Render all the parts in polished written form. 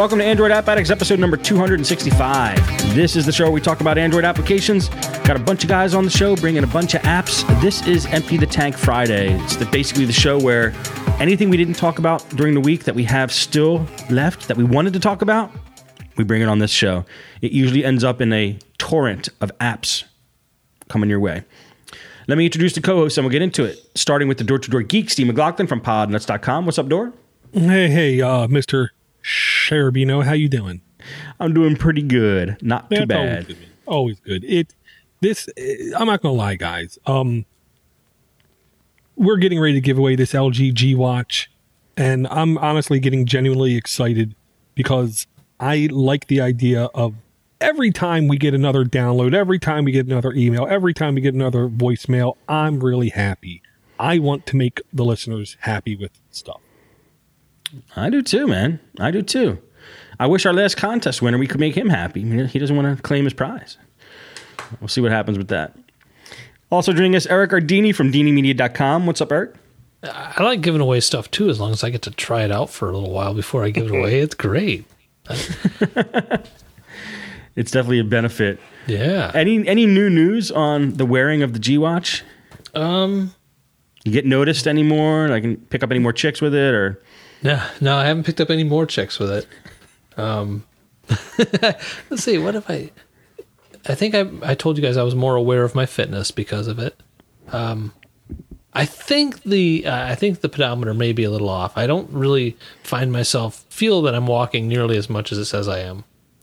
Welcome to Android App Addicts, episode number 265. This is the show where we talk about Android applications. Got a bunch of guys on the show bringing a bunch of apps. This is Empty the Tank Friday. It's basically the show where anything we didn't talk about during the week that we have still left that we wanted to talk about, we bring it on this show. It usually ends up in a torrent of apps coming your way. Let me introduce the co-host and we'll get into it. Starting with the Door-to-Door Geek, Steve McLaughlin from podnuts.com. What's up, Door? Hey, Mr. Cherubino, how you doing? I'm doing pretty good. Not too bad. Always good. I'm not gonna lie, guys. We're getting ready to give away this LG G Watch, and I'm honestly getting genuinely excited because I like the idea of every time we get another download, every time we get another email, every time we get another voicemail, I'm really happy. I want to make the listeners happy with stuff. I do too, man. I do too. I wish our last contest winner, we could make him happy. He doesn't want to claim his prize. We'll see what happens with that. Also joining us, Eric Ardini from DiniMedia.com. What's up, Eric? I like giving away stuff too, as long as I get to try it out for a little while before I give it away. It's great. It's definitely a benefit. Yeah. Any new news on the wearing of the G Watch? You get noticed anymore? I can pick up any more chicks with it, or? No, I haven't picked up any more chicks with it. Let's see. What if I think I told you guys I was more aware of my fitness because of it. I think the pedometer may be a little off. I don't really feel that I'm walking nearly as much as it says I am.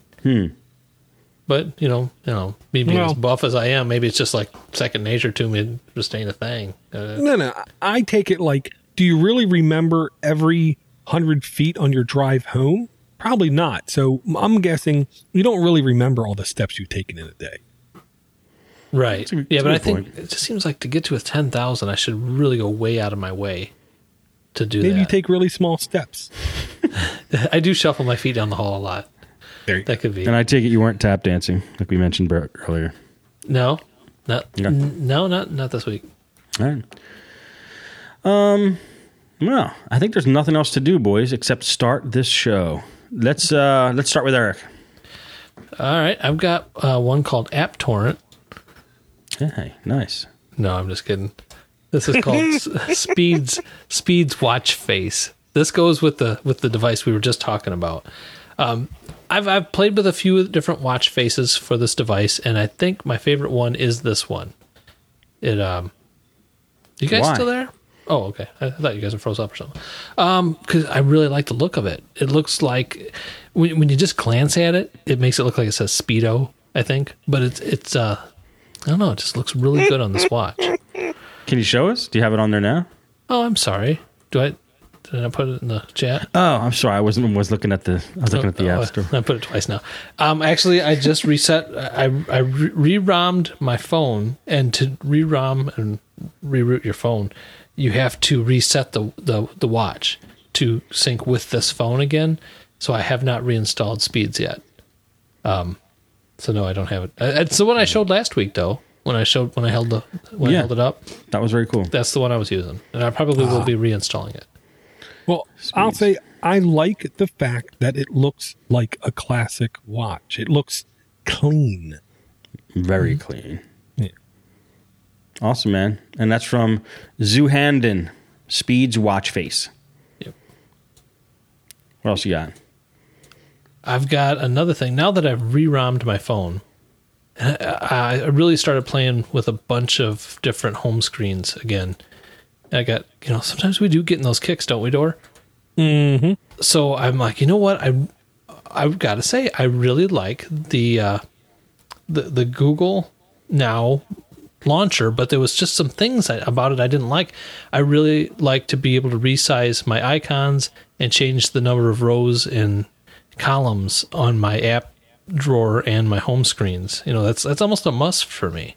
But me being as buff as I am, maybe it's just like second nature to me, just ain't a thing. No. I take it like, do you really remember every 100 feet on your drive home? Probably not. So I'm guessing you don't really remember all the steps you've taken in a day. Right. But I think it just seems like to get to a 10,000, I should really go way out of my way to do that. Maybe you take really small steps. I do shuffle my feet down the hall a lot. That could be. And I take it you weren't tap dancing like we mentioned earlier. No, not this week. All right. Well, I think there's nothing else to do, boys, except start this show. Let's start with Eric. All right, I've got one called AppTorrent. Hey, nice. No, I'm just kidding. This is called Speed's Watch Face. This goes with the device we were just talking about. I've played with a few different watch faces for this device, and I think my favorite one is this one. You guys still there? Oh, okay. I thought you guys were froze up or something. Because I really like the look of it. It looks like when you just glance at it, it makes it look like it says Speedo, I think. But it's I don't know. It just looks really good on this watch. Can you show us? Do you have it on there now? Oh, I'm sorry. Did I put it in the chat? Oh, I'm sorry. I was looking at the app store. I put it twice now. Actually, I just reset. I re-ROM'd my phone, and to re-ROM and reroute your phone, you have to reset the watch to sync with this phone again. So I have not reinstalled Speeds yet. So no, I don't have it. It's the one I showed last week, though. When I held it up. That was very cool. That's the one I was using, and I probably will be reinstalling it. Well, Speeds. I'll say I like the fact that it looks like a classic watch. It looks clean. Very clean. Yeah. Awesome, man. And that's from Zuhanden, Speed's Watch Face. Yep. What else you got? I've got another thing. Now that I've re-ROM'd my phone, I really started playing with a bunch of different home screens again. I got, sometimes we do get in those kicks, don't we, Dor? Mm-hmm. So I'm like, you know what? I've got to say, I really like the Google Now launcher, but there was just some things about it I didn't like. I really like to be able to resize my icons and change the number of rows and columns on my app drawer and my home screens. That's almost a must for me.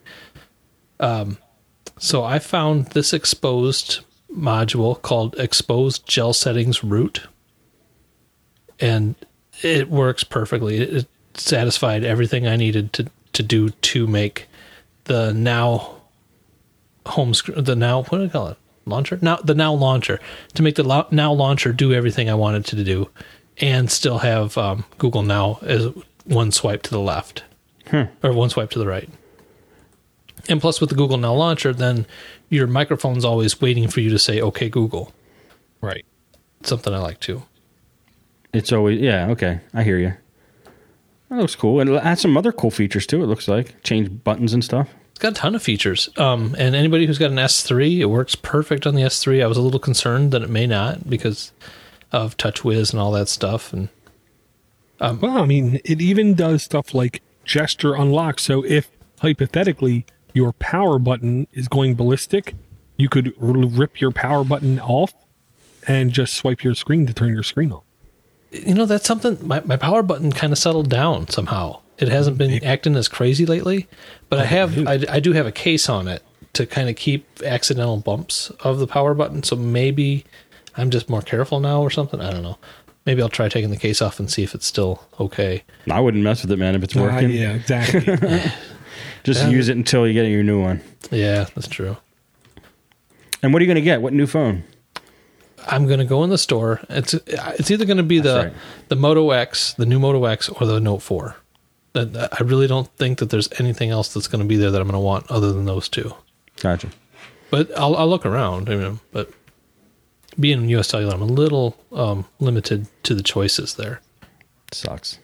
So I found this exposed module called Exposed Gel Settings Root, and it works perfectly. It satisfied everything I needed to do to make the Now home screen, the Now, what do I call it? Launcher? Now, the Now launcher, to make the Now launcher do everything I wanted to do. and still have Google Now as one swipe to the left or one swipe to the right. And plus with the Google Now launcher, then your microphone's always waiting for you to say, okay, Google. Right. Something I like too. It's always, yeah, okay. I hear you. That looks cool. And it has some other cool features too, it looks like. Change buttons and stuff. It's got a ton of features. And anybody who's got an S3, it works perfect on the S3. I was a little concerned that it may not because of TouchWiz and all that stuff. And well, I mean, it even does stuff like gesture unlock. So if, hypothetically, your power button is going ballistic, you could rip your power button off and just swipe your screen to turn your screen on. You know, that's something, my power button kind of settled down somehow. It hasn't been acting as crazy lately, but I do have a case on it to kind of keep accidental bumps of the power button. So maybe I'm just more careful now or something. I don't know. Maybe I'll try taking the case off and see if it's still okay. I wouldn't mess with it, man, if it's working. Yeah, exactly. Just use it until you get your new one. Yeah, that's true. And what are you going to get? What new phone? I'm going to go in the store. It's either going to be the Moto X, the new Moto X, or the Note 4. I really don't think that there's anything else that's going to be there that I'm going to want other than those two. Gotcha. But I'll look around. But being US Cellular, I'm a little limited to the choices there. Sucks.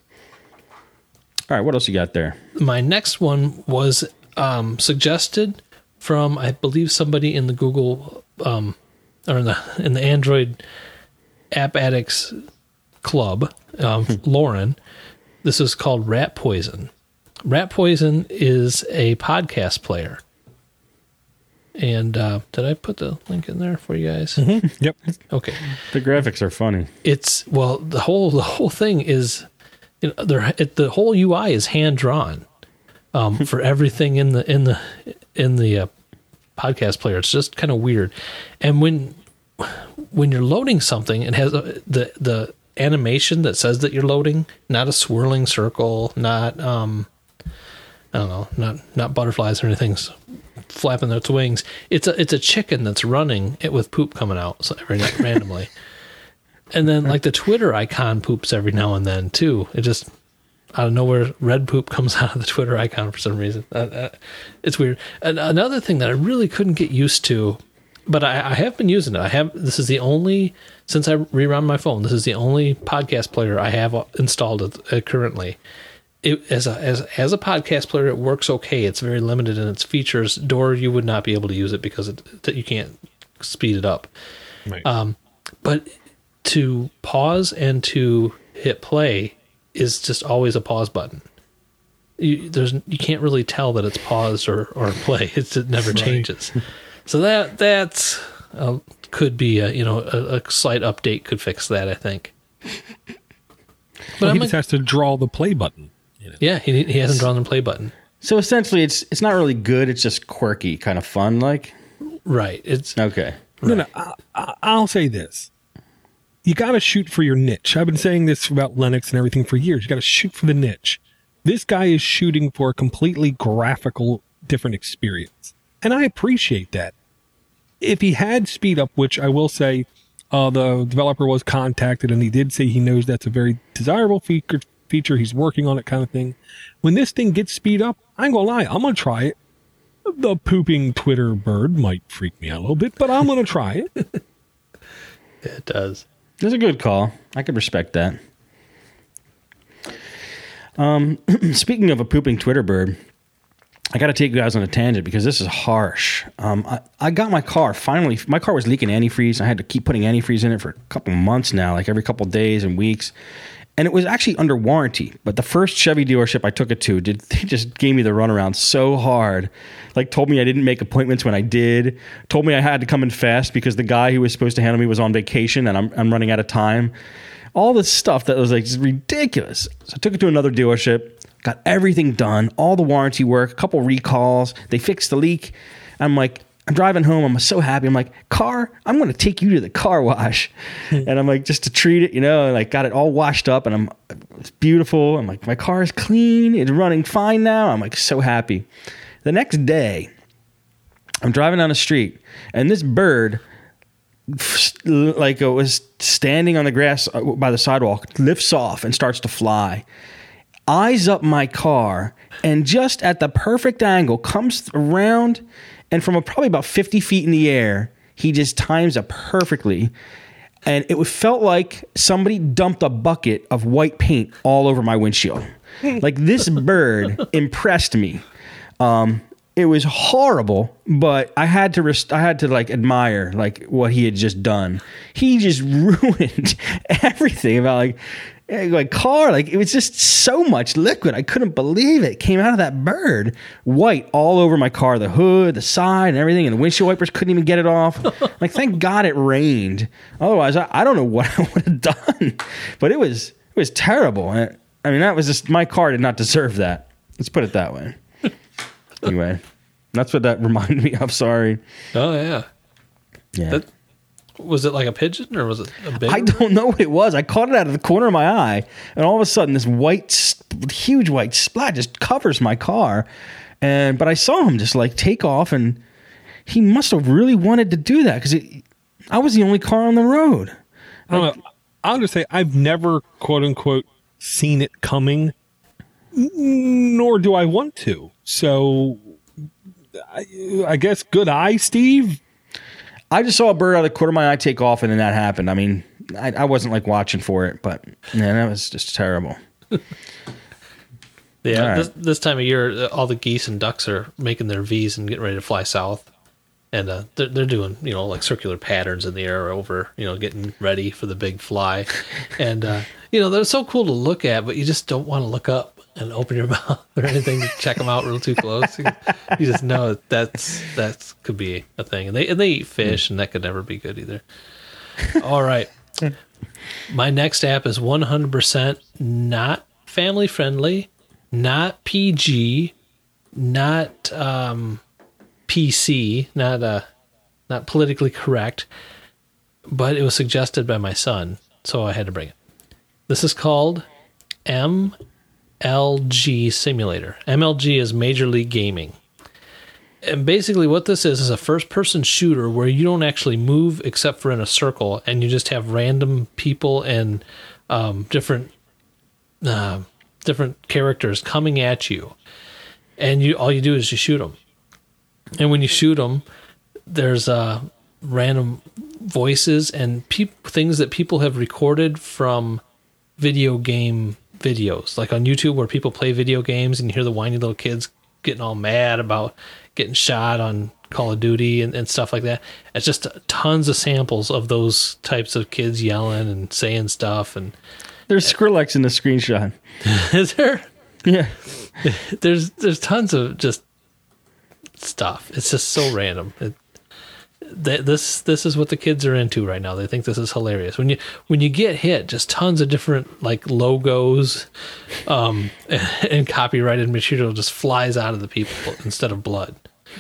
All right, what else you got there? My next one was suggested from, I believe, somebody in the Google or in the Android App Addicts Club, Lauren. This is called Rat Poison. Rat Poison is a podcast player. And did I put the link in there for you guys? Mm-hmm. Yep. Okay. The graphics are funny. The whole thing is, the whole UI is hand drawn for everything in the podcast player. It's just kind of weird. And when you're loading something, it has the animation that says that you're loading, not a swirling circle, not I don't know, not butterflies or anything flapping its wings. It's a chicken that's running it with poop coming out every night randomly. And then like the Twitter icon poops every now and then too. It just out of nowhere, red poop comes out of the Twitter icon for some reason. It's weird. And another thing that I really couldn't get used to, but I have been using it. This is the only, since I rerun my phone, this is the only podcast player I have installed currently. As a podcast player, it works okay. It's very limited in its features. Door, you would not be able to use it because you can't speed it up. Right. But to pause and to hit play is just always a pause button. You can't really tell that it's paused or play. It never changes. So that's could be a slight update could fix that, I think. But he just has to draw the play button. Yeah, he hasn't drawn the play button. So essentially, it's not really good. It's just quirky, kind of fun, like. Right. It's okay. Right. No, I'll say this: you got to shoot for your niche. I've been saying this about Linux and everything for years. You got to shoot for the niche. This guy is shooting for a completely graphical, different experience, and I appreciate that. If he had speed up, which I will say, the developer was contacted, and he did say he knows that's a very desirable feature. He's working on it, kind of thing. When this thing gets speed up, I ain't gonna lie, I'm gonna try it. The pooping Twitter bird might freak me out a little bit, but I'm gonna try it. It does. It's a good call. I could respect that. Speaking of a pooping Twitter bird, I got to take you guys on a tangent because this is harsh. I got my car finally. My car was leaking antifreeze. I had to keep putting antifreeze in it for a couple months now, like every couple days and weeks. And it was actually under warranty. But the first Chevy dealership I took it to, they just gave me the runaround so hard. Like told me I didn't make appointments when I did. Told me I had to come in fast because the guy who was supposed to handle me was on vacation and I'm running out of time. All this stuff that was like just ridiculous. So I took it to another dealership, got everything done, all the warranty work, a couple recalls. They fixed the leak. I'm like, I'm driving home. I'm so happy. I'm like, car, I'm going to take you to the car wash. And I'm like, just to treat it, and like got it all washed up and it's beautiful. I'm like, my car is clean. It's running fine now. I'm like so happy. The next day, I'm driving down the street and this bird like it was standing on the grass by the sidewalk, lifts off and starts to fly. Eyes up my car, and just at the perfect angle comes around, and from probably about 50 feet in the air, he just times it perfectly. And it felt like somebody dumped a bucket of white paint all over my windshield. Like, this bird impressed me. It was horrible, but I had to like admire like what he had just done. He just ruined everything about like car. Like, it was just so much liquid. I couldn't believe it came out of that bird. White all over my car, the hood, the side, and everything. And the windshield wipers couldn't even get it off. Like, thank God it rained. Otherwise, I don't know what I would have done. But it was terrible. I mean, that was just, my car did not deserve that. Let's put it that way. Anyway, that's what that reminded me of. Sorry. Oh, yeah. Yeah. Was it like a pigeon, or was it a big? I don't know what it was. I caught it out of the corner of my eye, and all of a sudden, this huge white splat just covers my car. But I saw him just like take off, and he must have really wanted to do that because I was the only car on the road. I don't know. I'll just say I've never, quote unquote, seen it coming, nor do I want to. So I guess good eye, Steve. I just saw a bird out of the corner of my eye take off, and then that happened. I mean, I wasn't like watching for it, but man, that was just terrible. Yeah, right. This time of year, all the geese and ducks are making their V's and getting ready to fly south. And they're doing, like circular patterns in the air over, getting ready for the big fly. And, they're so cool to look at, but you just don't want to look up and open your mouth or anything to check them out real too close. You just know that could be a thing. And they eat fish, and that could never be good either. All right. My next app is 100% not family friendly, not PG, not PC, not politically correct, but it was suggested by my son, so I had to bring it. This is called MLG Simulator. MLG is Major League Gaming. And basically what this is a first-person shooter where you don't actually move except for in a circle, and you just have random people and different characters coming at you. And all you do is you shoot them. And when you shoot them, there's random voices and things that people have recorded from video game videos, like on YouTube where people play video games and you hear the whiny little kids getting all mad about getting shot on Call of Duty and stuff like that. It's just tons of samples of those types of kids yelling and saying stuff. And there's Skrillex in the screenshot. Is there? Yeah. There's tons of just stuff. It's just so random. This is what the kids are into right now. They think this is hilarious. When you get hit, just tons of different like logos and copyrighted material just flies out of the people instead of blood.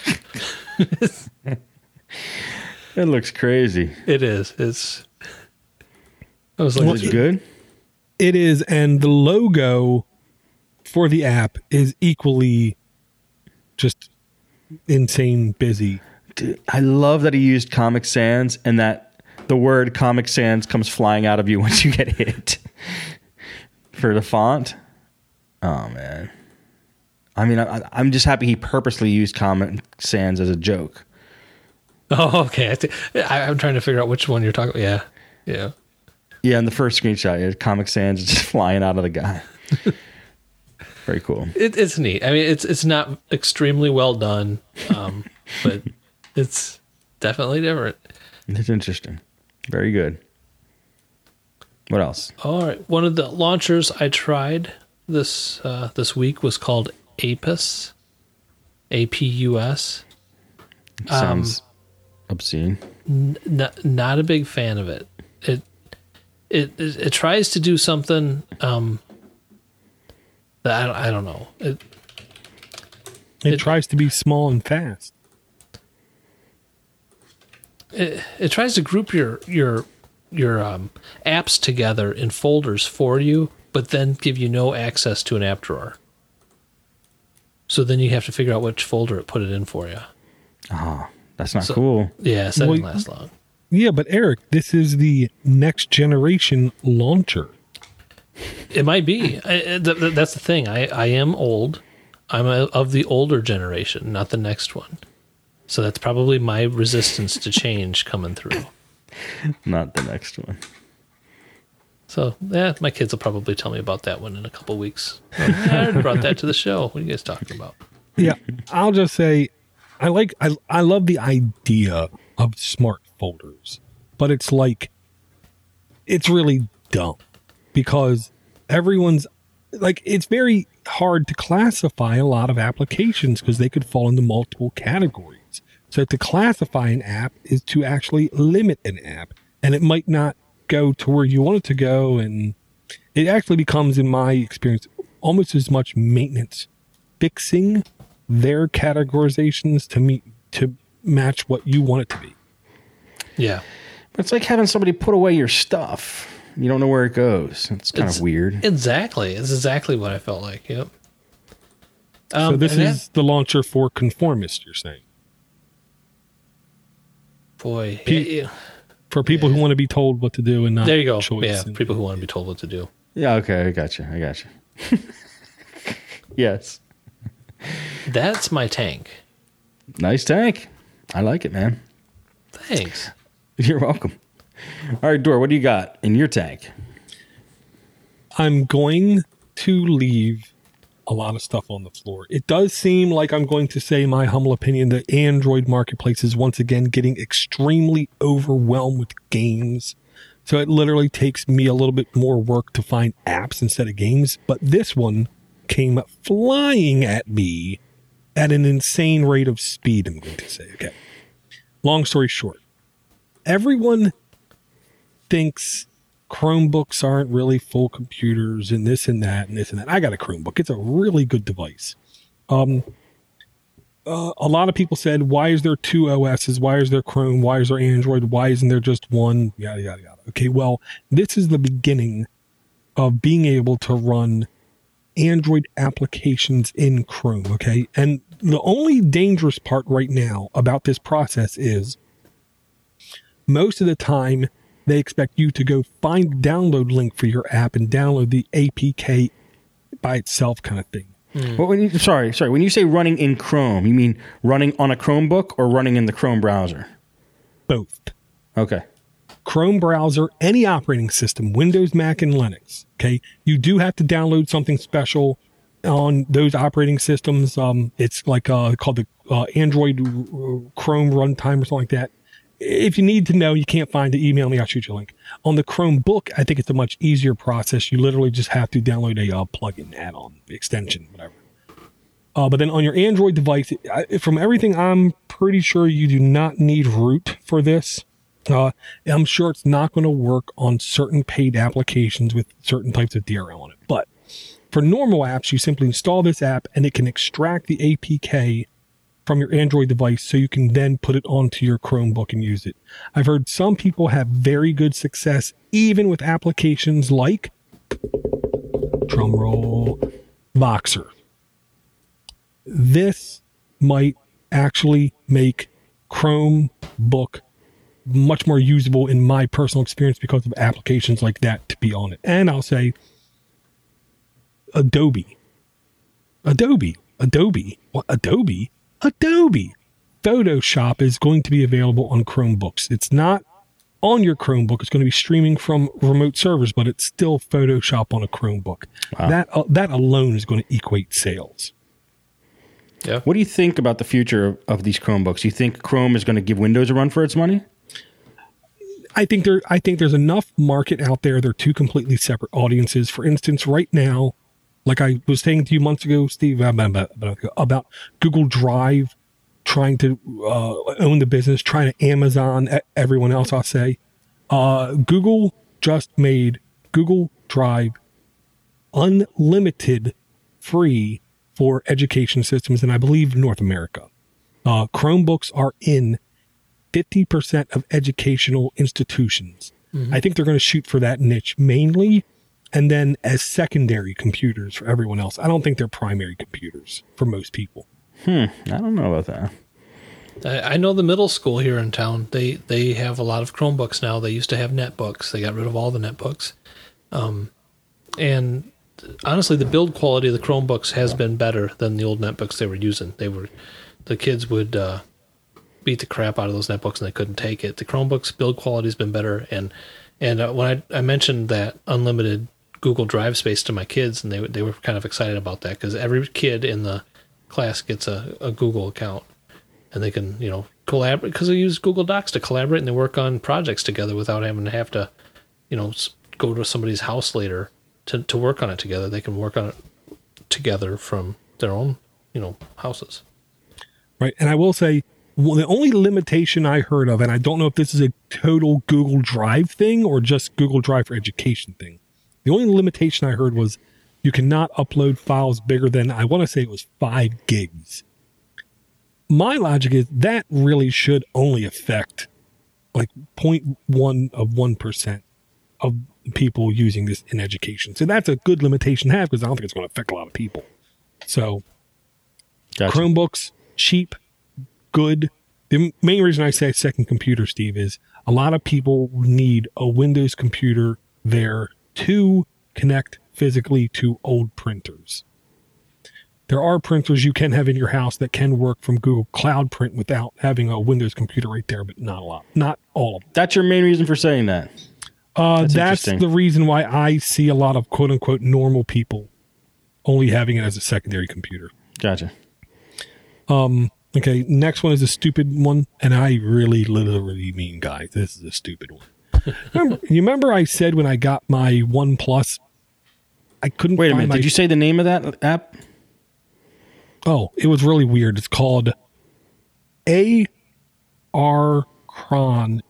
It looks crazy. It is. I was like, is it good? It is, and the logo for the app is equally just insane busy. Dude, I love that he used Comic Sans and that the word Comic Sans comes flying out of you once you get hit for the font. Oh, man. I mean, I'm just happy he purposely used Comic Sans as a joke. Oh, okay. I'm trying to figure out which one you're talking about. Yeah. Yeah, in the first screenshot, Comic Sans is just flying out of the guy. Very cool. It's neat. I mean, it's not extremely well done, but it's definitely different. It's interesting. Very good. What else? All right. One of the launchers I tried this week was called Apus. APUS. Sounds obscene. Not a big fan of it. It tries to do something that I don't know. It tries to be small and fast. It tries to group your apps together in folders for you, but then give you no access to an app drawer. So then you have to figure out which folder it put it in for you. Oh, that's not cool. Yeah, so that didn't last long. Yeah, but Eric, this is the next generation launcher. It might be. That's the thing. I am old. I'm of the older generation, not the next one. So that's probably my resistance to change coming through. Not the next one. So, yeah, my kids will probably tell me about that one in a couple weeks. I already brought that to the show. What are you guys talking about? Yeah, I'll just say, I love the idea of smart folders, but it's like, it's really dumb because everyone's like, it's very hard to classify a lot of applications because they could fall into multiple categories. So to classify an app is to actually limit an app, and it might not go to where you want it to go, and it actually becomes, in my experience, almost as much maintenance, fixing their categorizations to match what you want it to be. Yeah. But it's like having somebody put away your stuff. You don't know where it goes. It's kind of weird. Exactly. It's exactly what I felt like. Yep. So this is the launcher for conformists, you're saying? Boy. For people who want to be told what to do and not there you go. choice. Yeah, people who want to be told what to do. Yeah, okay, I got you. Yes. That's my tank. Nice tank. I like it, man. Thanks. You're welcome. All right, Dor, what do you got in your tank? I'm going to leave a lot of stuff on the floor. It does seem like I'm going to say my humble opinion that Android marketplace is once again getting extremely overwhelmed with games. So it literally takes me a little bit more work to find apps instead of games. But this one came flying at me at an insane rate of speed, I'm going to say. Okay. Long story short, everyone thinks Chromebooks aren't really full computers and this and that and this and that. I got a Chromebook. It's a really good device. A lot of people said, why is there two OSs? Why is there Chrome? Why is there Android? Why isn't there just one? Yada, yada, yada. Okay, well, this is the beginning of being able to run Android applications in Chrome, okay? And the only dangerous part right now about this process is most of the time they expect you to go find the download link for your app and download the APK by itself kind of thing. Well, when you say running in Chrome, you mean running on a Chromebook or running in the Chrome browser? Both. Okay. Chrome browser, any operating system, Windows, Mac, and Linux. Okay. You do have to download something special on those operating systems. It's like called the Android Chrome runtime or something like that. If you need to know, you can't find it, email me, I'll shoot you a link. On the Chromebook, I think it's a much easier process. You literally just have to download a plugin, add-on, extension, whatever. But then on your Android device, from everything I'm pretty sure you do not need root for this. I'm sure it's not going to work on certain paid applications with certain types of DRM on it. But for normal apps, you simply install this app and it can extract the APK from your Android device so you can then put it onto your Chromebook and use it. I've heard some people have very good success even with applications like, drumroll, Voxer. This might actually make Chromebook much more usable in my personal experience because of applications like that to be on it. And I'll say Adobe. What? Adobe Photoshop is going to be available on Chromebooks. It's not on your Chromebook. It's going to be streaming from remote servers, but it's still Photoshop on a Chromebook. Wow. That alone is going to equate sales. Yeah. What do you think about the future of these Chromebooks? Do you think Chrome is going to give Windows a run for its money? I think there's enough market out there. They're two completely separate audiences. For instance, right now, like I was saying to you months ago, Steve, about Google Drive trying to own the business, trying to Amazon everyone else, I'll say. Google just made Google Drive unlimited free for education systems, and I believe North America. Chromebooks are in 50% of educational institutions. Mm-hmm. I think they're going to shoot for that niche mainly, and then as secondary computers for everyone else. I don't think they're primary computers for most people. I don't know about that. I know the middle school here in town. They have a lot of Chromebooks now. They used to have netbooks. They got rid of all the netbooks. And honestly, the build quality of the Chromebooks has been better than the old netbooks they were using. The kids would beat the crap out of those netbooks and they couldn't take it. The Chromebooks build quality has been better. And when I mentioned that unlimited Google Drive space to my kids, and they were kind of excited about that because every kid in the class gets a Google account, and they can collaborate because they use Google Docs to collaborate and they work on projects together without having to have to go to somebody's house later to work on it together. They can work on it together from their own houses. Right, and I will say the only limitation I heard of, and I don't know if this is a total Google Drive thing or just Google Drive for Education thing. The only limitation I heard was you cannot upload files bigger than, I want to say it was 5 gigs. My logic is that really should only affect like 0.1 of 1% of people using this in education. So that's a good limitation to have because I don't think it's going to affect a lot of people. So gotcha. Chromebooks, cheap, good. The main reason I say second computer, Steve, is a lot of people need a Windows computer there to connect physically to old printers. There are printers you can have in your house that can work from Google Cloud Print without having a Windows computer right there, but not a lot. Not all of them. That's your main reason for saying that? That's the reason why I see a lot of quote-unquote normal people only having it as a secondary computer. Gotcha. Okay, next one is a stupid one, and I really literally mean, guys, this is a stupid one. Remember I said when I got my OnePlus, I couldn't Wait a minute, did you say the name of that app? Oh, it was really weird. It's called Archon, Archon,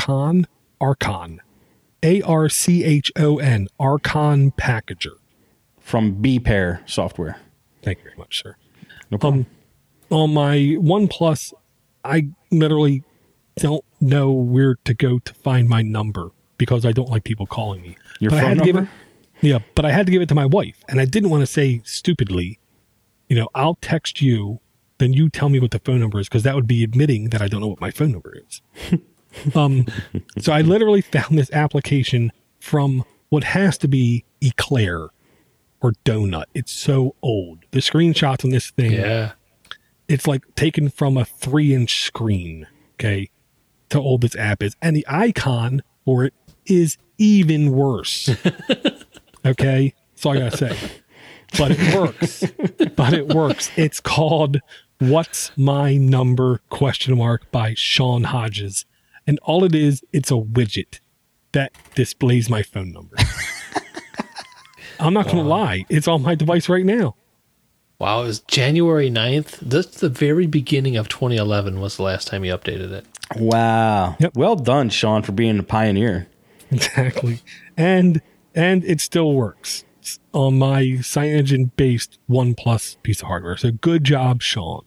Archon Packager. From B-Pair Software. Thank you very much, sir. No problem. On my OnePlus, I literally don't know where to go to find my number because I don't like people calling me. Your phone number? But I had to give it to my wife, and I didn't want to say stupidly, I'll text you, then you tell me what the phone number is, because that would be admitting that I don't know what my phone number is. So I literally found this application from what has to be Eclair or Donut. It's so old. The screenshots on this thing, it's like taken from a 3-inch screen, okay? How old this app is. And the icon for it is even worse. Okay? That's all I gotta say. But it works. It's called What's My Number? ? By Sean Hodges. And all it is, it's a widget that displays my phone number. I'm not gonna lie. It's on my device right now. Wow, it was January 9th. That's the very beginning of 2011 was the last time you updated it. Wow. Yep. Well done, Sean, for being a pioneer. Exactly. And it still works. It's on my CyanogenBased OnePlus piece of hardware. So good job, Sean.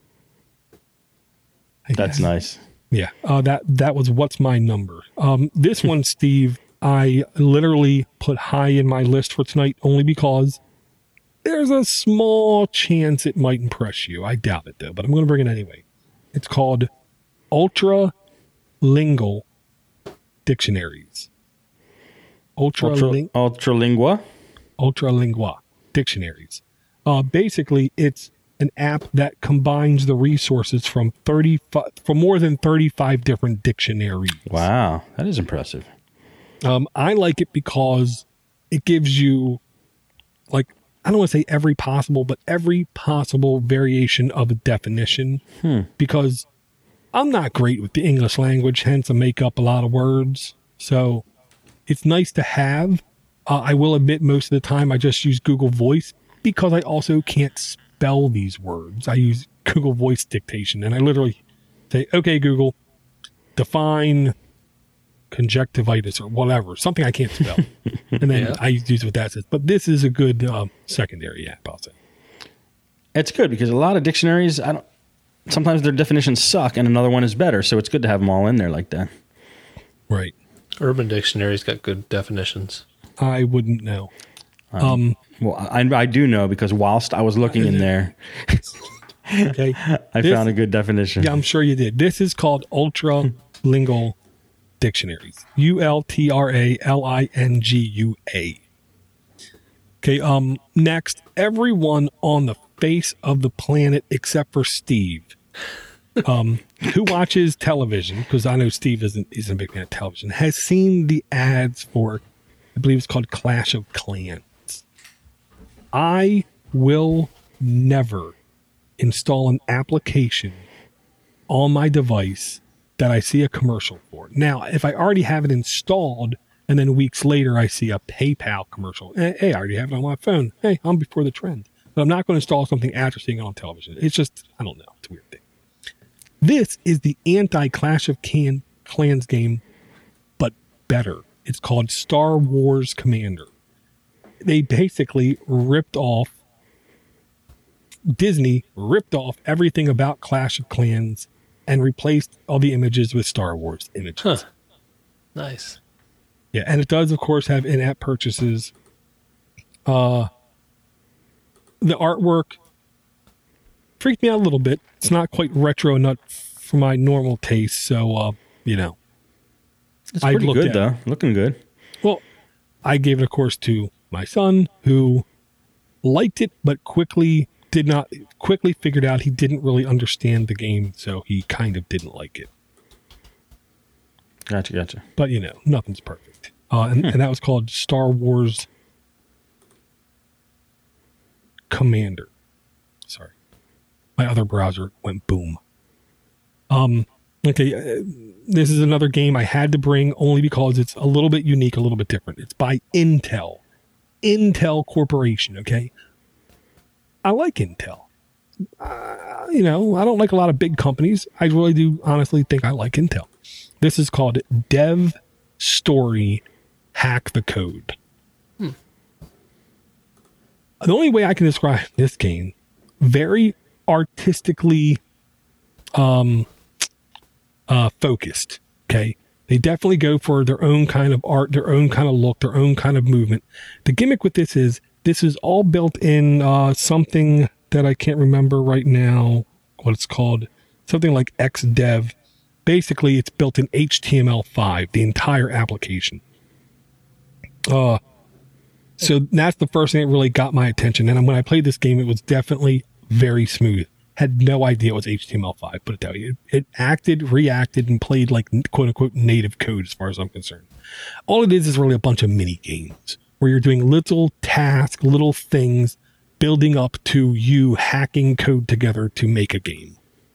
That's nice. Yeah. That was What's My Number? This one, Steve, I literally put high in my list for tonight only because there's a small chance it might impress you. I doubt it, though, but I'm going to bring it anyway. It's called Ultralingual Dictionaries. Ultralingua Dictionaries. Basically, it's an app that combines the resources from more than 35 different dictionaries. Wow, that is impressive. I like it because it gives you, like, I don't want to say every possible variation of a definition. Because I'm not great with the English language, hence I make up a lot of words. So it's nice to have. I will admit most of the time I just use Google Voice because I also can't spell these words. I use Google Voice dictation, and I literally say, okay, Google, define conjunctivitis or whatever, something I can't spell. And then I use what that says. But this is a good secondary app, I'll say. It's good because a lot of dictionaries, sometimes their definitions suck and another one is better. So it's good to have them all in there like that. Right. Urban Dictionary's got good definitions. I wouldn't know. Well, I do know because whilst I was looking in there, Okay. I found a good definition. Yeah, I'm sure you did. This is called Ultralingual Dictionaries. ULTRALINGUA. Okay, next, everyone on the face of the planet except for Steve, who watches television, because I know Steve isn't a big fan of television, has seen the ads for, I believe it's called Clash of Clans. I will never install an application on my device that I see a commercial for. Now, if I already have it installed and then weeks later I see a PayPal commercial, hey, I already have it on my phone. Hey, I'm before the trend. But I'm not going to install something after seeing it on television. It's just, I don't know. It's a weird thing. This is the anti-Clash of Clans game, but better. It's called Star Wars Commander. They basically Disney ripped off everything about Clash of Clans and replaced all the images with Star Wars images. Huh. Nice. Yeah, and it does, of course, have in-app purchases. The artwork freaked me out a little bit. It's not quite retro enough for my normal taste, so, It's pretty good, though. Looking good. Well, I gave it, of course, to my son, who liked it, but quickly figured out he didn't really understand the game, so he kind of didn't like it. Gotcha. But, nothing's perfect. And that was called Star Wars Commander. Sorry. My other browser went boom. Okay, this is another game I had to bring only because it's a little bit unique, a little bit different. It's by Intel. Intel Corporation, okay? I like Intel. I don't like a lot of big companies. I really do honestly think I like Intel. This is called Dev Story Hack the Code. The only way I can describe this game, very artistically focused, okay? They definitely go for their own kind of art, their own kind of look, their own kind of movement. The gimmick with this is all built in something that I can't remember right now what it's called. Something like XDev. Basically, it's built in HTML5, the entire application. So that's the first thing that really got my attention. And when I played this game, it was definitely very smooth. Had no idea it was HTML5, but it acted, reacted, and played like quote-unquote native code as far as I'm concerned. All it is really a bunch of mini games where you're doing little tasks, little things, building up to you hacking code together to make a game.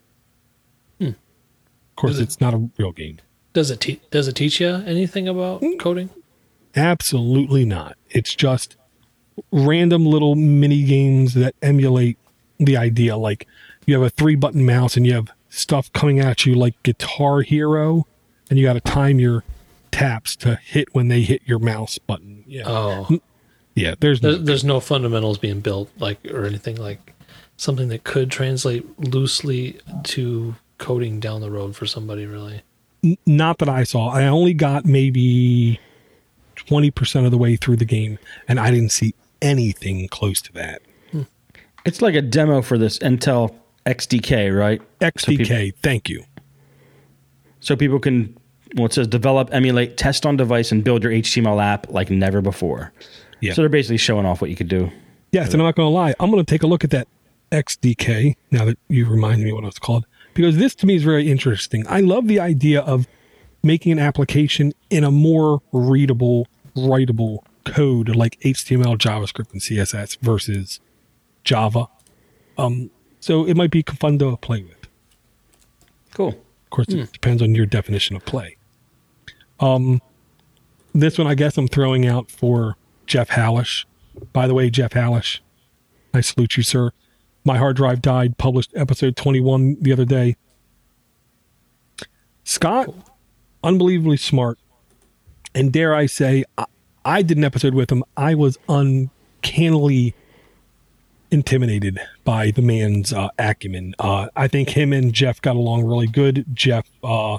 Of course, it's not a real game. Does it teach you anything about coding? Absolutely not. It's just random little mini games that emulate the idea. Like you have a 3-button mouse and you have stuff coming at you like Guitar Hero, and you got to time your taps to hit when they hit your mouse button. Yeah. Oh. Yeah. There's no fundamentals being built or anything like something that could translate loosely to coding down the road for somebody, really. Not that I saw. I only got maybe 20% of the way through the game, and I didn't see anything close to that. It's like a demo for this Intel XDK, right? XDK, thank you. So people can, it says develop, emulate, test on device, and build your HTML app like never before. Yeah. So they're basically showing off what you could do. Yes, and I'm not going to lie. I'm going to take a look at that XDK, now that you remind me what it's called, because this to me is very interesting. I love the idea of making an application in a more readable, writable code like HTML, JavaScript, and CSS versus Java. So it might be fun to play with. Cool. Of course, it depends on your definition of play. This one, I guess I'm throwing out for Jeff Hallish. By the way, Jeff Hallish, I salute you, sir. My Hard Drive Died published episode 21 the other day. Scott, unbelievably smart. And dare I say, I did an episode with him. I was uncannily intimidated by the man's acumen. I think him and Jeff got along really good. Jeff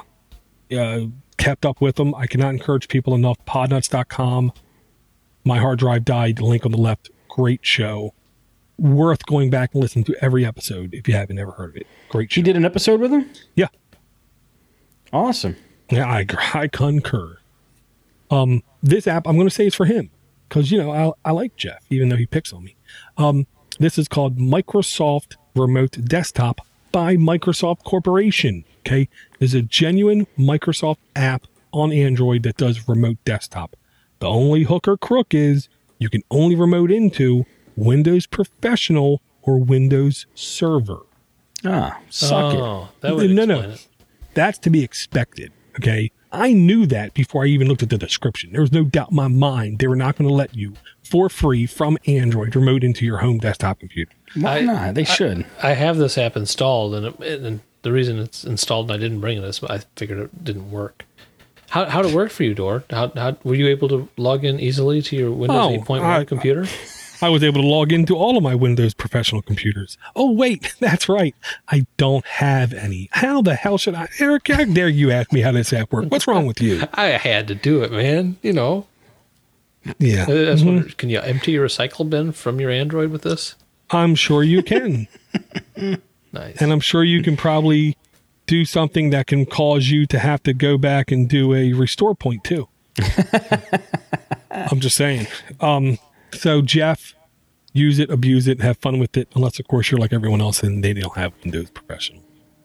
kept up with him. I cannot encourage people enough. Podnuts.com. My Hard Drive Died. Link on the left. Great show. worth going back and listening to every episode if you haven't ever heard of it. Great show. He did an episode with him? Yeah. Awesome. Yeah, I concur. This app, I'm going to say, is for him because, I like Jeff, even though he picks on me. This is called Microsoft Remote Desktop by Microsoft Corporation. Okay. There's a genuine Microsoft app on Android that does remote desktop. The only hook or crook is you can only remote into Windows Professional or Windows Server. Suck it. That would explain it. That's to be expected. Okay. I knew that before I even looked at the description. There was no doubt in my mind they were not going to let you, for free from Android, remote into your home desktop computer. Why not? They should. I have this app installed, and the reason it's installed and I didn't bring it is I figured it didn't work. How'd it work for you, Dor? How were you able to log in easily to your Windows 8.1 computer? I was able to log into all of my Windows Professional computers. Oh, wait, that's right. I don't have any. How the hell should I? Eric, how dare you ask me how this app works? What's wrong with you? I had to do it, man. Yeah. Can you empty your recycle bin from your Android with this? I'm sure you can. Nice. And I'm sure you can probably do something that can cause you to have to go back and do a restore point too. I'm just saying. So Jeff, use it, abuse it, have fun with it. Unless of course you're like everyone else and they don't have Windows Professional.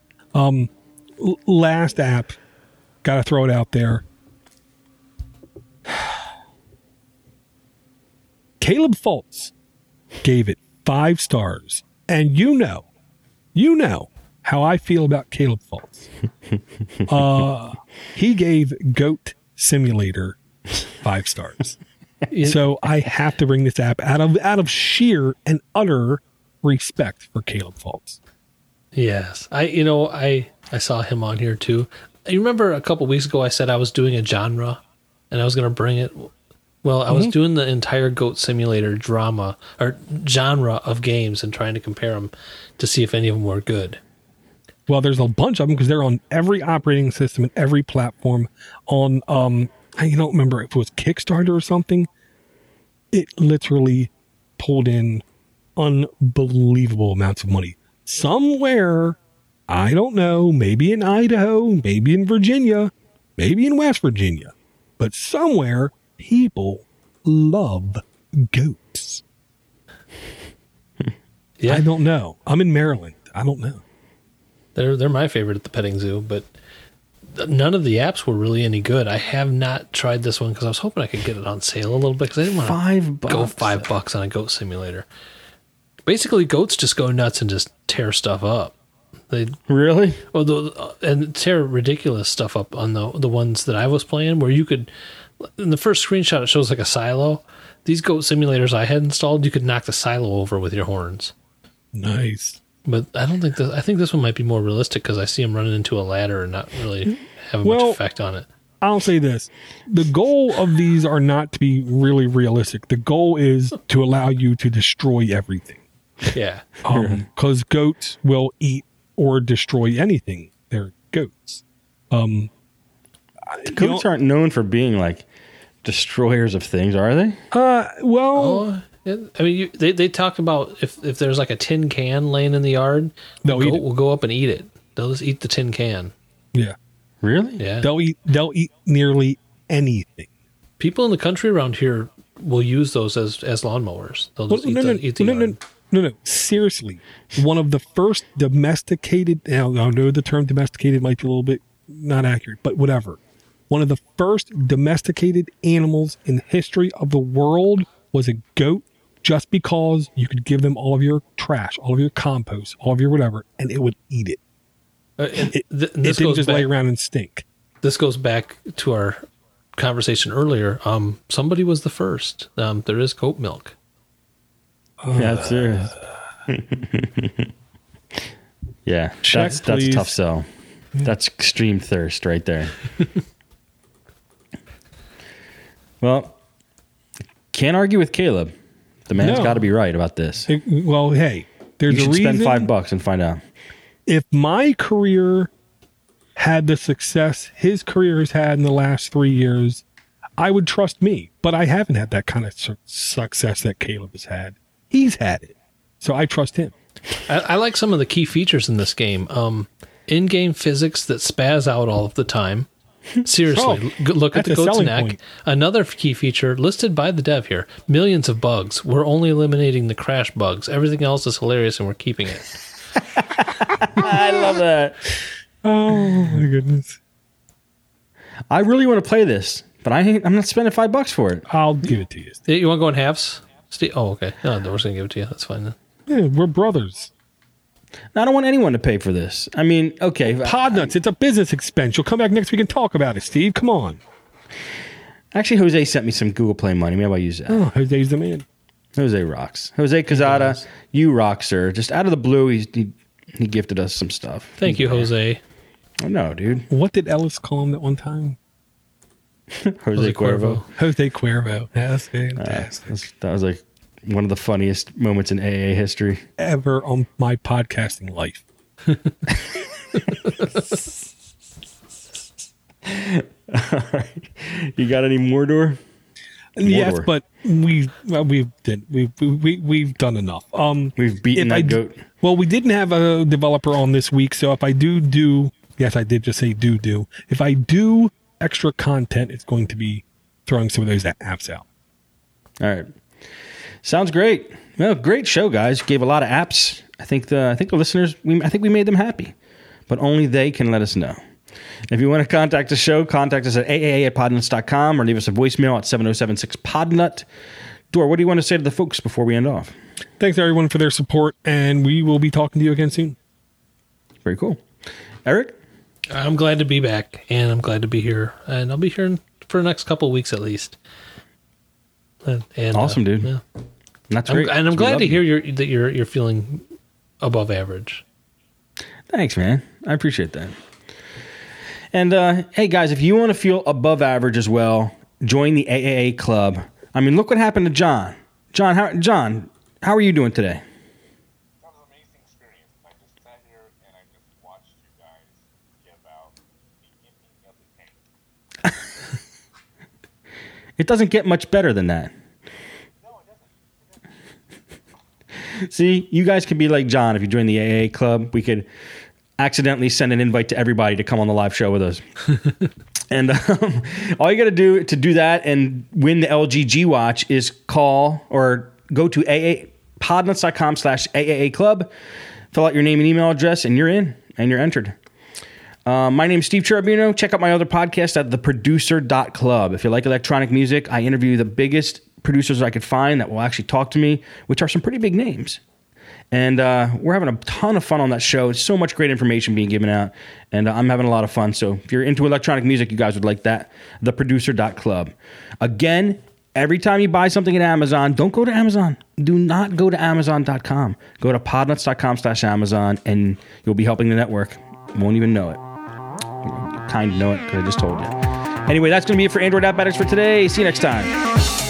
Last app, got to throw it out there. Caleb Fultz gave it 5 stars. And you know how I feel about Caleb Fultz. He gave Goat Simulator 5 stars. So I have to bring this app out of sheer and utter respect for Caleb Fultz. Yes. I saw him on here too. You remember a couple weeks ago I said I was doing a genre and I was going to bring it. Well, I was doing the entire Goat Simulator drama or genre of games and trying to compare them to see if any of them were good. Well, there's a bunch of them because they're on every operating system and every platform. On I don't remember if it was Kickstarter or something. It literally pulled in unbelievable amounts of money. Somewhere, I don't know, maybe in Idaho, maybe in Virginia, maybe in West Virginia, but somewhere people love goats. Yeah. I don't know. I'm in Maryland. I don't know. They're my favorite at the petting zoo, but none of the apps were really any good. I have not tried this one because I was hoping I could get it on sale a little bit because I didn't want to go $5 on a goat simulator. Basically, goats just go nuts and just tear stuff up. They really and tear ridiculous stuff up on the ones that I was playing where you could. In the first screenshot, it shows like a silo. These goat simulators I had installed, you could knock the silo over with your horns. Nice. But I don't think I think this one might be more realistic because I see him running into a ladder and not really having much effect on it. I'll say this. The goal of these are not to be really realistic. The goal is to allow you to destroy everything. Yeah. Because goats will eat or destroy anything. They're goats. Goats aren't known for being like destroyers of things, are they? I mean, they talk about if there's like a tin can laying in the yard, the goat will go up and eat it. They'll just eat the tin can. Yeah. Really? Yeah. They'll eat nearly anything. People in the country around here will use those as lawnmowers. They'll just eat the yard. No. Seriously. One of the first domesticated, now I know the term domesticated might be a little bit not accurate, but whatever. One of the first domesticated animals in the history of the world was a goat, just because you could give them all of your trash, all of your compost, all of your whatever, and it would eat it. It didn't just lay around and stink. This goes back to our conversation earlier. Somebody was the first. There is goat milk. Yeah, there is. Yeah, that's a tough sell. That's extreme thirst right there. Well, can't argue with Caleb. The man's got to be right about this. Hey, there's a reason. Spend $5 and find out. If my career had the success his career has had in the last 3 years, I would trust me. But I haven't had that kind of success that Caleb has had. He's had it. So I trust him. I like some of the key features in this game. In-game physics that spaz out all of the time. Seriously, look at the goat's neck. Point. Another key feature listed by the dev here. Millions of bugs. We're only eliminating the crash bugs. Everything else is hilarious and we're keeping it. I love that. Oh, my goodness. I really want to play this, but I'm not spending $5 for it. I'll give it to you, Steve. You want to go in halves? Steve? Oh, okay. No, we're just going to give it to you. That's fine then. Yeah, we're brothers. I don't want anyone to pay for this. I mean, okay. Podnuts, it's a business expense. You'll come back next week and talk about it, Steve. Come on. Actually, Jose sent me some Google Play money. Maybe I'll use that. Oh, Jose's the man. Jose rocks. Jose Quezada, you rock, sir. Just out of the blue, he gifted us some stuff. Thank you, Jose. Oh, no, dude. What did Ellis call him that one time? Jose Cuervo. Jose Cuervo. That's fantastic. That was like one of the funniest moments in AA history ever on my podcasting life. All right. You got any Mordor? Yes, but we've done enough. We've beaten that goat. Well, we didn't have a developer on this week, so if I do, yes, I did just say do. If I do extra content, it's going to be throwing some of those apps out. All right. Sounds great. Well, great show, guys. Gave a lot of apps. I think the listeners, I think we made them happy, but only they can let us know. If you want to contact the show, contact us at aaa@podnuts.com or leave us a voicemail at 7076-PODNUT. Dor, what do you want to say to the folks before we end off? Thanks, everyone, for their support, and we will be talking to you again soon. Very cool. Eric? I'm glad to be back, and I'm glad to be here, and I'll be here for the next couple of weeks at least. And awesome, dude. Yeah. That's great. I'm glad to hear that you're feeling above average. Thanks, man. I appreciate that. And hey, guys, if you want to feel above average as well, join the AAA club. I mean, look what happened to John. John, how are you doing today? That was an amazing experience. I just sat here and I just watched you guys give out the ending of the tank. It doesn't get much better than that. No, it doesn't. See, you guys could be like John if you join the AA club. We could accidentally send an invite to everybody to come on the live show with us. And all you got to do that and win the LG G Watch is call or go to podnuts.com/AAA club, fill out your name and email address, and you're in and you're entered. My name's Steve Cherubino. Check out my other podcast at theproducer.club. If you like electronic music, I interview the biggest producers I could find that will actually talk to me, which are some pretty big names. And we're having a ton of fun on that show. It's so much great information being given out, and I'm having a lot of fun. So if you're into electronic music, you guys would like that. Theproducer.club. Again, every time you buy something at Amazon, don't go to Amazon. Do not go to Amazon.com. Go to podnuts.com/Amazon, and you'll be helping the network. You won't even know it. Kind of know it because I just told you. Anyway, that's going to be it for Android App Addicts for today. See you next time.